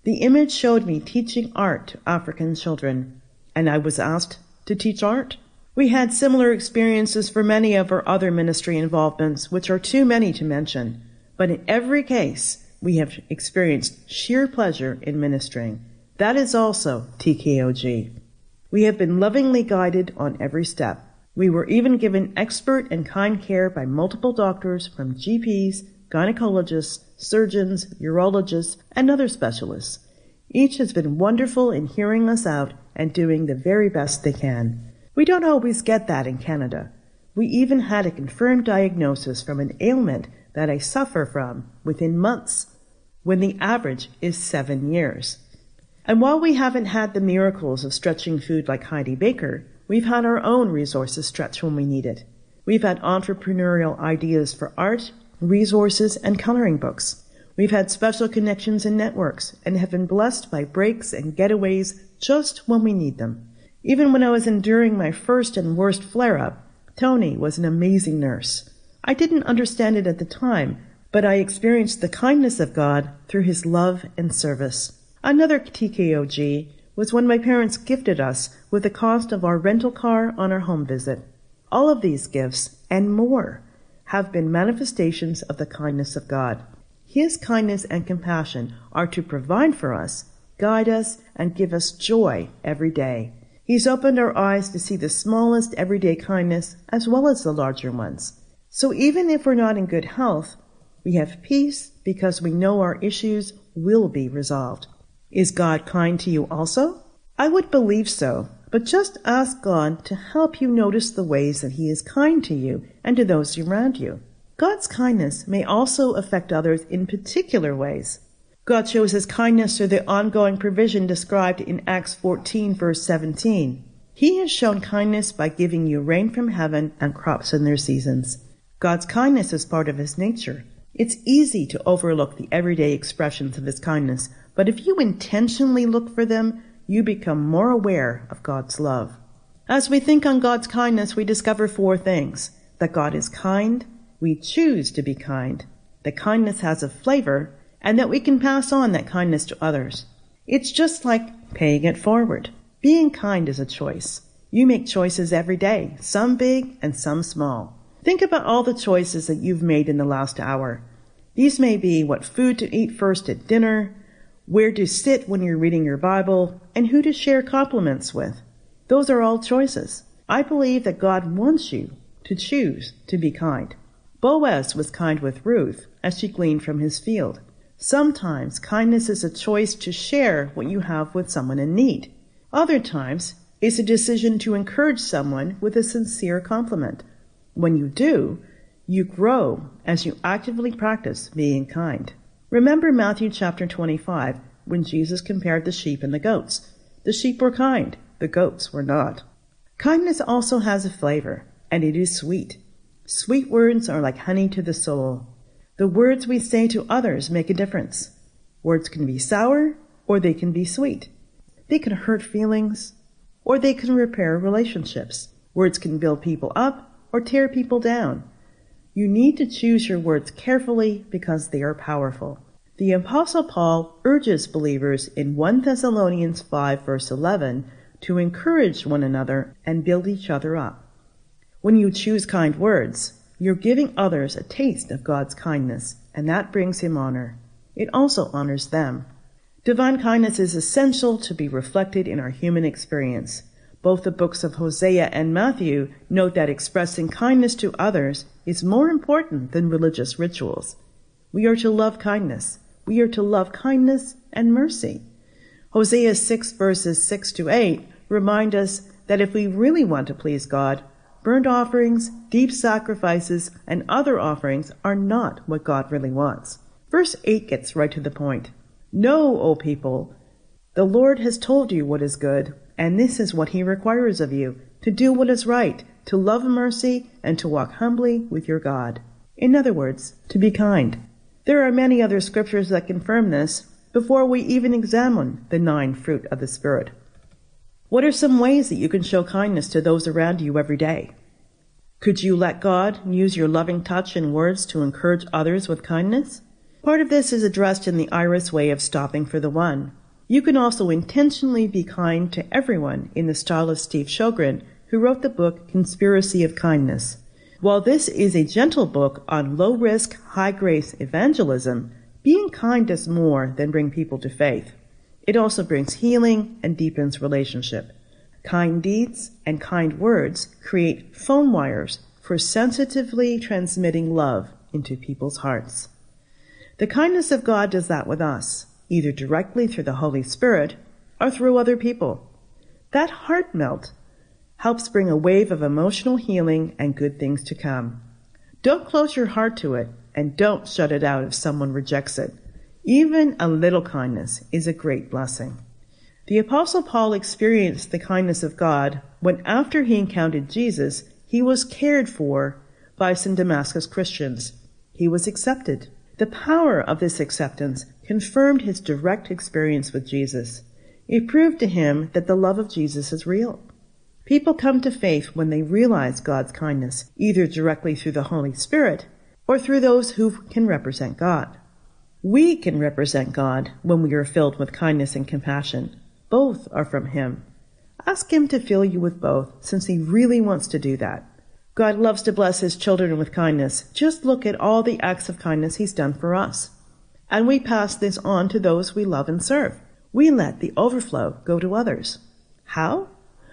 Speaker 5: The image showed me teaching art to African children, and I was asked to teach art. We had similar experiences for many of our other ministry involvements, which are too many to mention, but in every case, we have experienced sheer pleasure in ministering. That is also T K O G. We have been lovingly guided on every step. We were even given expert and kind care by multiple doctors from G Ps, gynecologists, surgeons, urologists, and other specialists. Each has been wonderful in hearing us out and doing the very best they can. We don't always get that in Canada. We even had a confirmed diagnosis from an ailment that I suffer from within months, when the average is seven years. And while we haven't had the miracles of stretching food like Heidi Baker, we've had our own resources stretch when we need it. We've had entrepreneurial ideas for art, resources, and coloring books. We've had special connections and networks, and have been blessed by breaks and getaways just when we need them. Even when I was enduring my first and worst flare-up, Tony was an amazing nurse. I didn't understand it at the time, but I experienced the kindness of God through his love and service. Another T K O G was when my parents gifted us with the cost of our rental car on our home visit. All of these gifts, and more, have been manifestations of the kindness of God. His kindness and compassion are to provide for us, guide us, and give us joy every day. He's opened our eyes to see the smallest everyday kindness as well as the larger ones. So even if we're not in good health, we have peace because we know our issues will be resolved. Is God kind to you also? I would believe so, but just ask God to help you notice the ways that he is kind to you and to those around you. God's kindness may also affect others in particular ways. God shows his kindness through the ongoing provision described in Acts fourteen, verse seventeen. He has shown kindness by giving you rain from heaven and crops in their seasons. God's kindness is part of his nature. It's easy to overlook the everyday expressions of his kindness, but if you intentionally look for them, you become more aware of God's love. As we think on God's kindness, we discover four things: that God is kind, we choose to be kind, that kindness has a flavor, and that we can pass on that kindness to others. It's just like paying it forward. Being kind is a choice. You make choices every day, some big and some small. Think about all the choices that you've made in the last hour. These may be what food to eat first at dinner, where to sit when you're reading your Bible, and who to share compliments with. Those are all choices. I believe that God wants you to choose to be kind. Boaz was kind with Ruth as she gleaned from his field. Sometimes kindness is a choice to share what you have with someone in need. Other times, it's a decision to encourage someone with a sincere compliment. When you do, you grow as you actively practice being kind. Remember Matthew chapter twenty-five, when Jesus compared the sheep and the goats. The sheep were kind, the goats were not. Kindness also has a flavor, and it is sweet. Sweet words are like honey to the soul. The words we say to others make a difference. Words can be sour, or they can be sweet. They can hurt feelings, or they can repair relationships. Words can build people up, or tear people down. You need to choose your words carefully because they are powerful. The Apostle Paul urges believers in First Thessalonians five, verse eleven, to encourage one another and build each other up. When you choose kind words, you're giving others a taste of God's kindness, and that brings him honor. It also honors them. Divine kindness is essential to be reflected in our human experience. Both the books of Hosea and Matthew note that expressing kindness to others is more important than religious rituals. We are to love kindness. We are to love kindness and mercy. Hosea six, verses six to eight remind us that if we really want to please God, burnt offerings, deep sacrifices, and other offerings are not what God really wants. Verse eight gets right to the point. Know, O people, the Lord has told you what is good, and this is what he requires of you, to do what is right, to love mercy, and to walk humbly with your God. In other words, to be kind. There are many other scriptures that confirm this before we even examine the nine fruit of the Spirit. What are some ways that you can show kindness to those around you every day? Could you let God use your loving touch and words to encourage others with kindness? Part of this is addressed in the Iris way of stopping for the one. You can also intentionally be kind to everyone in the style of Steve Sjogren, who wrote the book Conspiracy of Kindness. While this is a gentle book on low-risk, high-grace evangelism, being kind does more than bring people to faith. It also brings healing and deepens relationship. Kind deeds and kind words create phone wires for sensitively transmitting love into people's hearts. The kindness of God does that with us, either directly through the Holy Spirit or through other people. That heart melt helps bring a wave of emotional healing and good things to come. Don't close your heart to it, and don't shut it out if someone rejects it. Even a little kindness is a great blessing. The Apostle Paul experienced the kindness of God when, after he encountered Jesus, he was cared for by some Damascus Christians. He was accepted. The power of this acceptance confirmed his direct experience with Jesus. It proved to him that the love of Jesus is real. People come to faith when they realize God's kindness, either directly through the Holy Spirit or through those who can represent God. We can represent God when we are filled with kindness and compassion. Both are from Him. Ask Him to fill you with both, since He really wants to do that. God loves to bless His children with kindness. Just look at all the acts of kindness He's done for us. And we pass this on to those we love and serve. We let the overflow go to others. How?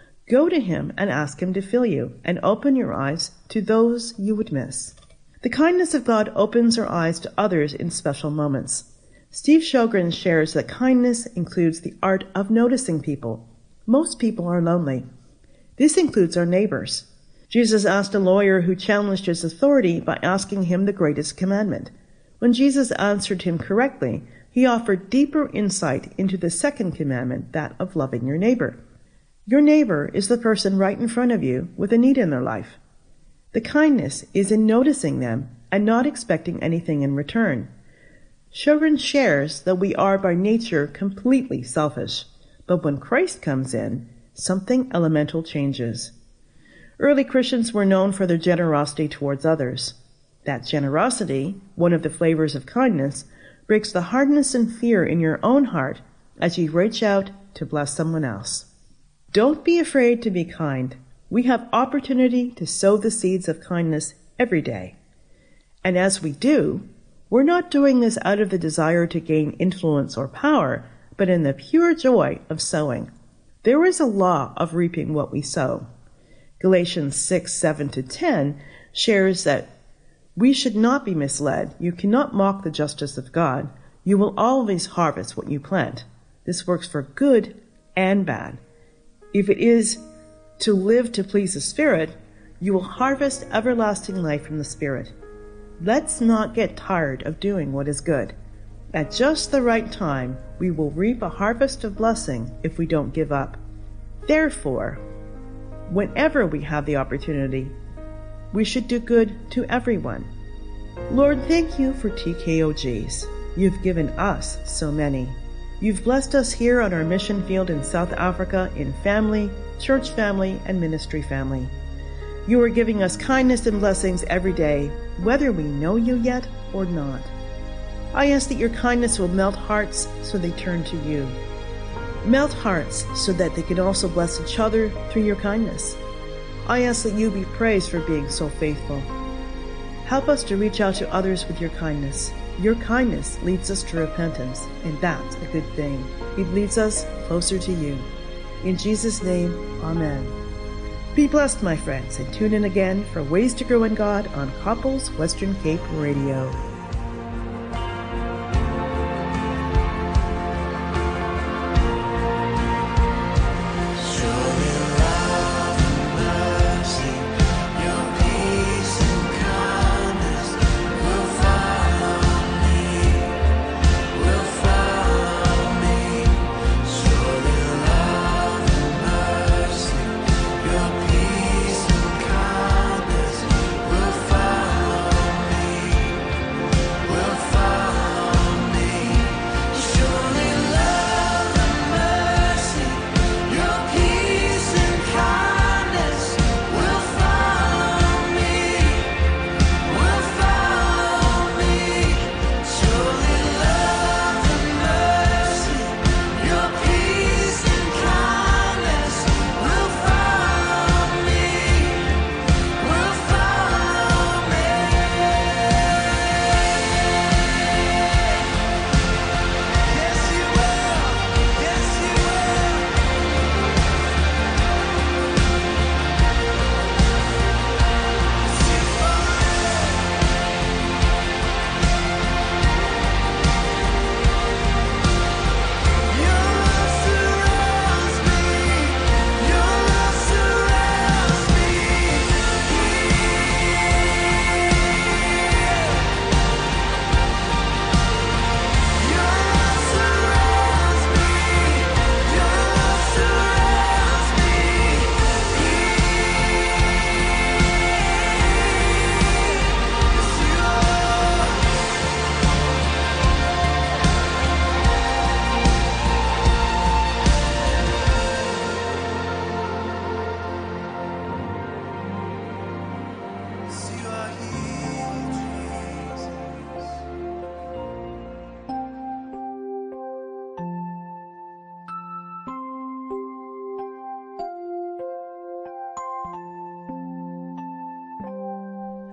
Speaker 5: Go to Him and ask Him to fill you, and open your eyes to those you would miss. The kindness of God opens our eyes to others in special moments. Steve Sjogren shares that kindness includes the art of noticing people. Most people are lonely. This includes our neighbors. Jesus asked a lawyer who challenged his authority by asking him the greatest commandment. When Jesus answered him correctly, he offered deeper insight into the second commandment, that of loving your neighbor. Your neighbor is the person right in front of you with a need in their life. The kindness is in noticing them and not expecting anything in return. Sjogren shares that we are by nature completely selfish, but when Christ comes in, something elemental changes. Early Christians were known for their generosity towards others. That generosity, one of the flavors of kindness, breaks the hardness and fear in your own heart as you reach out to bless someone else. Don't be afraid to be kind. We have opportunity to sow the seeds of kindness every day. And as we do, we're not doing this out of the desire to gain influence or power, but in the pure joy of sowing. There is a law of reaping what we sow. Galatians six, seven to ten shares that we should not be misled. You cannot mock the justice of God. You will always harvest what you plant. This works for good and bad. If it is to live to please the Spirit, you will harvest everlasting life from the Spirit. Let's not get tired of doing what is good. At just the right time, we will reap a harvest of blessing if we don't give up. Therefore, whenever we have the opportunity, we should do good to everyone. Lord, thank you for T K O Gs. You've given us so many. You've blessed us here on our mission field in South Africa in family, church family, and ministry family. You are giving us kindness and blessings every day, whether we know you yet or not. I ask that your kindness will melt hearts so they turn to you. Melt hearts so that they can also bless each other through your kindness. I ask that you be praised for being so faithful. Help us to reach out to others with your kindness. Your kindness leads us to repentance, and that's a good thing. It leads us closer to you. In Jesus' name, amen. Be blessed, my friends, and tune in again for Ways to Grow in God on Couples Western Cape Radio.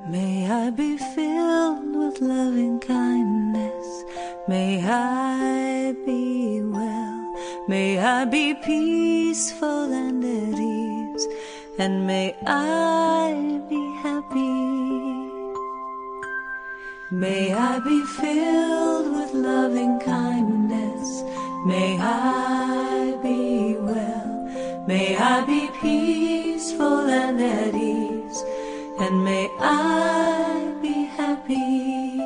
Speaker 6: May I be filled with loving kindness. May I be well. May I be peaceful and at ease. And may I be happy. May I be filled with loving kindness. May I be well. May I be peaceful and at ease. And may I be happy.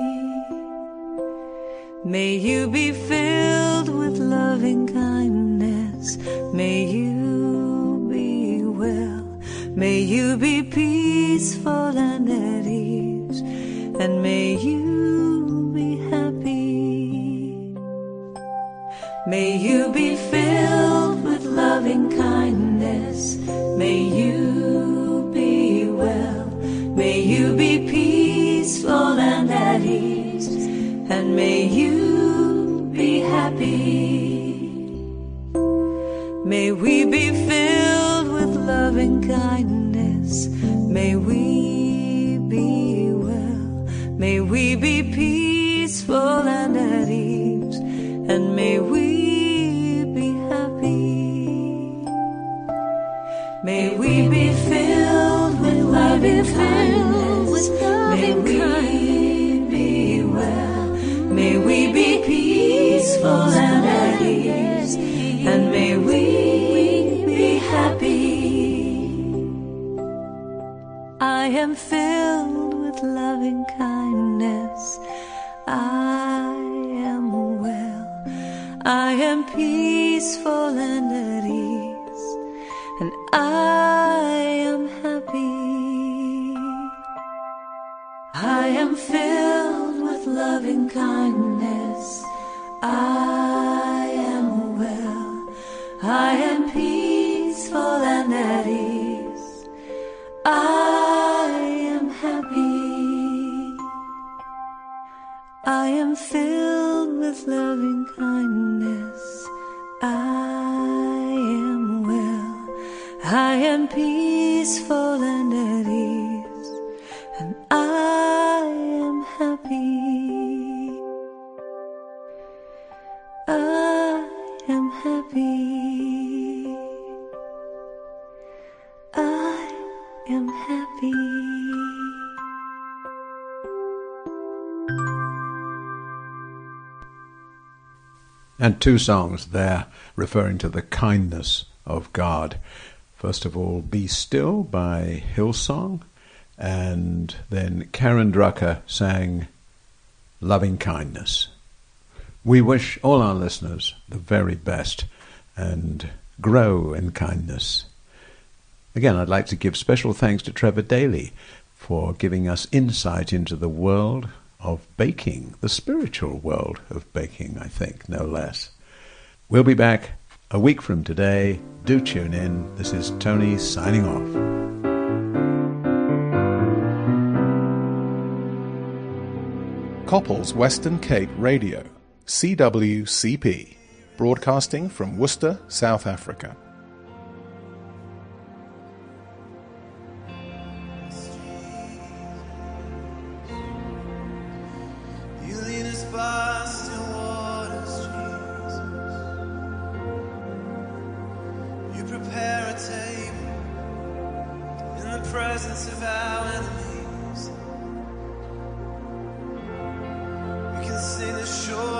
Speaker 6: May you be filled with loving kindness. May you be well. May you be peaceful and at ease. And may you be happy. May you be filled with loving kindness. May you be well. May you be peaceful and at ease. And may you be happy. May we be filled with loving kindness. May we be well. May we be peaceful and at ease. And may we be happy. May we be filled with loving kindness. May we be well. May we be peaceful and at ease. And may we be happy. I am filled with loving kindness. I am well. I am peaceful and at ease. And I am happy. I am filled with loving kindness. I am well. I am peaceful and at ease. I am happy. I am filled with loving kindness. I am well. I am peaceful and at ease. And I am happy. I am happy. I am happy.
Speaker 2: And two songs there referring to the kindness of God. First of all, Be Still by Hillsong, and then Karen Drucker sang Loving Kindness. We wish all our listeners the very best and grow in kindness. Again, I'd like to give special thanks to Trevor Daly for giving us insight into the world of baking, the spiritual world of baking, I think, no less. We'll be back a week from today. Do tune in. This is Tony signing off.
Speaker 1: Couples Western Cape Radio, C W C P, broadcasting from Worcester, South Africa.
Speaker 3: You lead us by still waters, Jesus. You prepare a table in the presence of our enemies. We can sing the shore